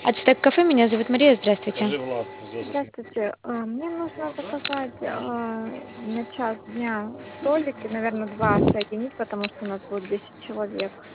Ацтек кафе, меня зовут Мария, здравствуйте. Здравствуйте. Мне нужно заказать на час дня столики, наверное, два соединить, потому что у нас будет 10 человек.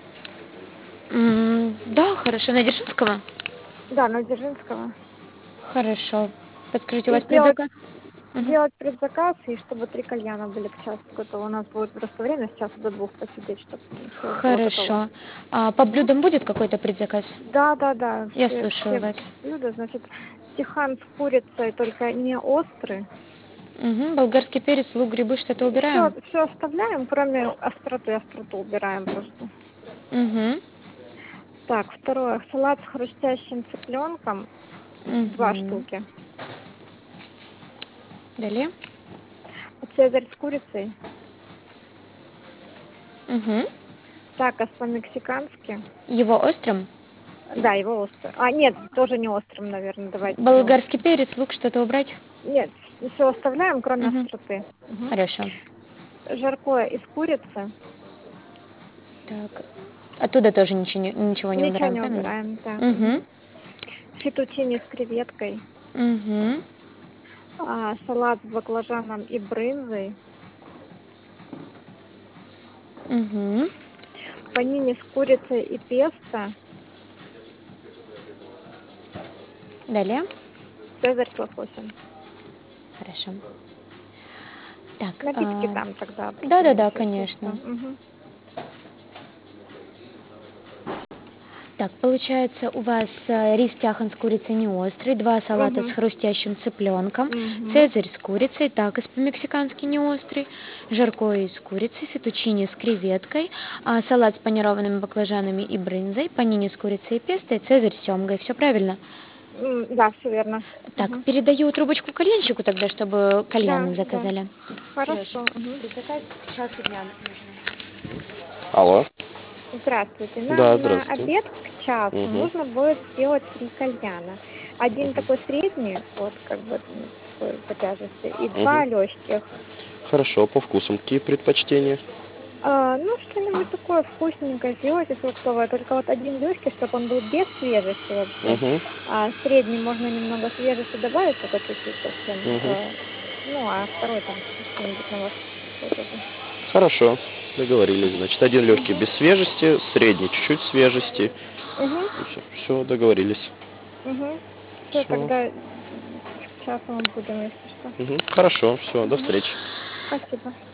Да, хорошо, на Дзержинского? Да, на Дзержинского. Хорошо. Подскажите, у И вас предзаказ? Мгм. сделать предзаказ, и чтобы 3 кальяна были к часу готовы. У нас будет просто время с часу до двух посидеть, чтобы все было готово. Хорошо. По Мгм. блюдам будет какой-то предзаказ? Да, да, да, Я все, слушаю все вас. блюда, значит, тихан с курицей, только не острый. Болгарский перец, лук, грибы, что-то Все, убираем? все оставляем, кроме остроты. Остроту убираем просто. Угу. Так, второе. Салат с хрустящим цыпленком. Два Угу. штуки. Далее? Цезарь с курицей. Угу. Такос по-мексикански. Его острым? Да, его острый. Нет, тоже не острым, наверное. Давайте не Болгарский острым. перец, лук, что-то убрать? Нет, все оставляем, кроме Угу. остроты. Мгм. Хорошо. Жаркое из курицы. Так. Оттуда тоже ничего не Ничего убираем, не правильно? убираем, да. Угу. Мгм. Фетучини с креветкой. Угу. Салат с баклажаном и брынзой. Угу. Панини с курицей и песто. Далее? Цезарь с лососем. Хорошо. Так, Напитки там тогда да-да-да, принесете, что. конечно. Мгм. Так, получается, у вас рис тяхан с курицей не острый, два салата с Мгм. хрустящим цыпленком, Мгм. цезарь с курицей, такос по-мексикански не острый, жаркое из курицы, фетучини с креветкой, салат с панированными баклажанами и брынзой, панини с курицей и песто, и цезарь с семгой. Все правильно? Да, все верно. Так, Мгм. передаю трубочку кальянщику тогда, чтобы Да, кальян да. заказали. Сереж, Хорошо. Мгм. предзаказ к часу дня нужно. Алло. Здравствуйте. Нам Да, на здравствуйте. обед к часу Угу. нужно будет сделать 3 кальяна. Один такой средний, вот как бы такой по тяжести, и Угу. 2 легких. Хорошо, по вкусам какие предпочтения? Ну, что-нибудь такое вкусненькое сделайте фруктовое, только вот один легкий, чтобы он был без свежести вообще. Угу. Средний можно немного свежести добавить, только чуть-чуть совсем. Угу. Ну, а второй там что-нибудь на ваш вкус уже. Хорошо, договорились. Значит, один легкий Угу. без свежести, средний чуть-чуть свежести. Угу. Все, договорились. Угу. Все, Все. тогда к часу мы будем, если что. Угу. Хорошо, все, до Угу. встречи. Спасибо.